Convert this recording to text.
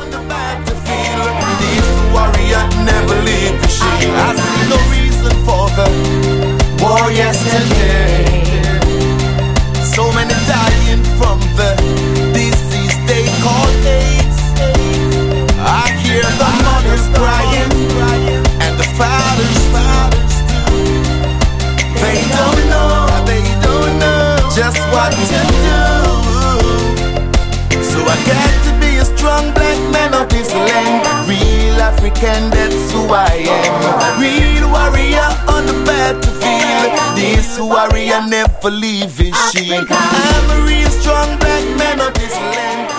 on the battlefield. This warrior never leave the shield. I see no reason for the war yesterday. So many dying from the disease they call AIDS. I hear the mothers crying and the fathers too. They don't know just what to do. So I got to be a strong black man of this land. Real African, that's who I am. Real warrior on the battlefield. This warrior never leave his shield. I'm a real strong black man of this land.